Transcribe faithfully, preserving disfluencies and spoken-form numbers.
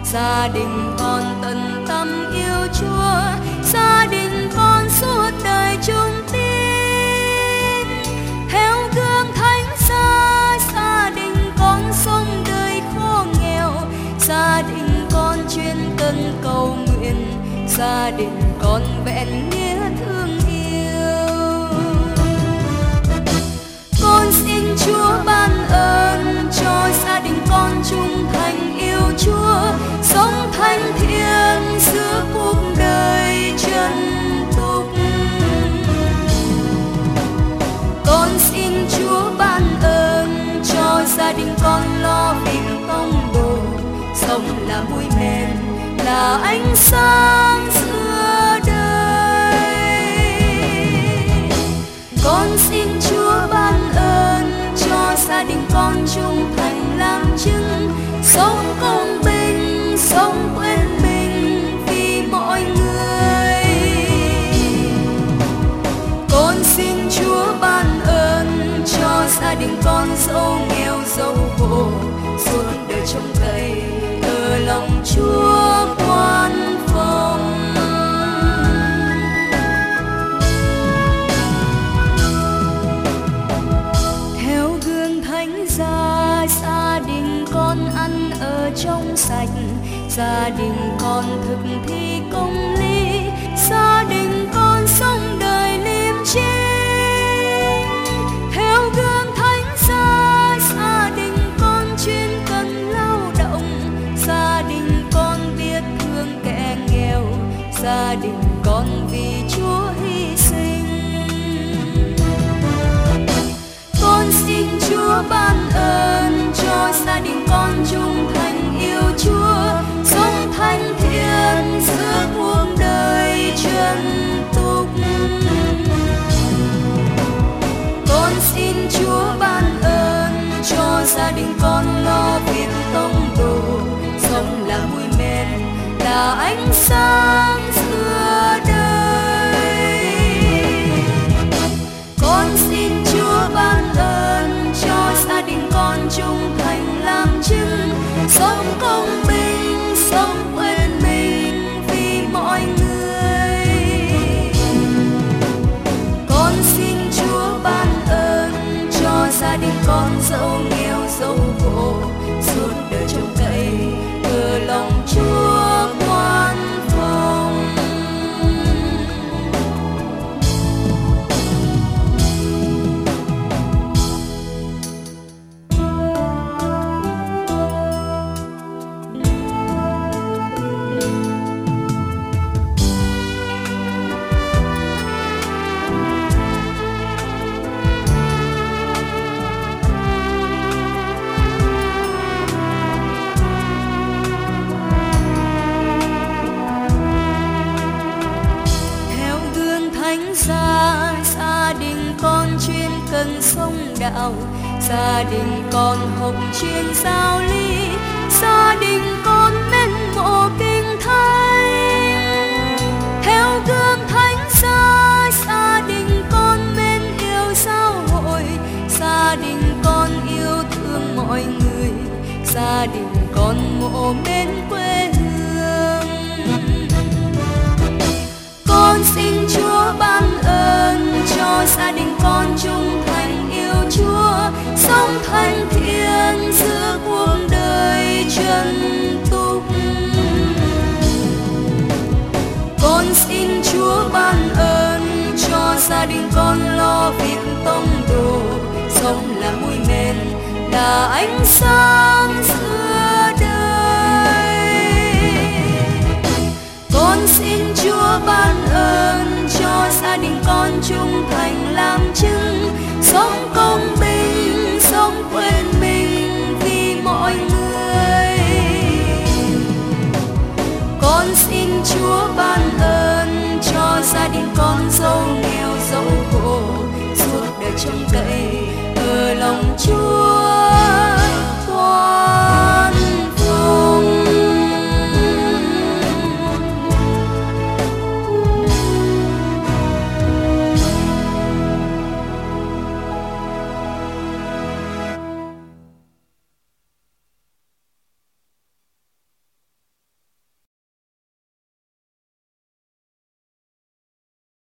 Gia đình con tận tâm yêu Chúa, gia đình con suốt đời chung tín. Theo gương Thánh Giá, gia đình con sống đời khổ nghèo, gia đình con chuyên cần cầu nguyện, gia đình con vẹn nghĩa thương yêu. Con xin Chúa ban ơn cho gia đình con trung thành yêu Chúa, sống thánh thiện giữa cuộc đời trần tục. Con xin Chúa ban ơn cho gia đình con lo việc tông đồ, sống là mũi men, là ánh sáng giữa đời. Con xin Chúa ban ơn cho gia đình con trung thành làm chứng, sống công bình, sống quên mình vì mọi người. Con xin Chúa ban ơn cho gia đình con dẫu nghèo dẫu khổ, suốt đời trông cậy ở lòng Chúa quan phòng. Theo gương Thánh Giá, gia đình con ăn ở trong sạch, gia đình con thực thi công lý, gia đình con sống đời liêm chính. Theo gương Thánh Giá, gia đình con chuyên cần lao động, gia đình con biết thương kẻ nghèo, gia đình con vì Chúa hy sinh. Con xin Chúa ban ơn cho gia đình con trung thành yêu Chúa, sống thánh thiện giữa cuộc đời trần tục. Con xin Chúa ban ơn cho gia đình con lo việc tông đồ, sống là mũi men, là ánh sáng giữa đời. Con xin Chúa ban ơn cho gia đình con trung thành làm chứng, sống công bình, sống quên mình vì mọi người. Con xin Chúa ban ơn cho gia đình con dẫu nghèo dẫu khổ, suốt đời trông cậy ở lòng Chúa quan phòng. Gia đình con chuyên cần sống đạo, gia đình con học chuyên giáo lý, gia đình con mến mộ kinh thánh. Theo gương Thánh Giá, gia đình con mến yêu giáo hội, gia đình con yêu thương mọi người, gia đình con mộ mến quê hương. Con xin Chúa ban ơn cho gia đình con trung thành yêu Chúa, sống thánh thiện giữa cuộc đời trần tục. Con xin Chúa ban ơn cho gia đình con lo việc tông đồ, sống là mũi men, là ánh sáng giữa đời. Con xin Chúa ban ơn cho gia đình con trung thành làm chứng, sống công bình, sống quên mình vì mọi người. Con xin Chúa ban ơn cho gia đình con dẫu nghèo dẫu khổ, suốt đời trông cậy ở lòng Chúa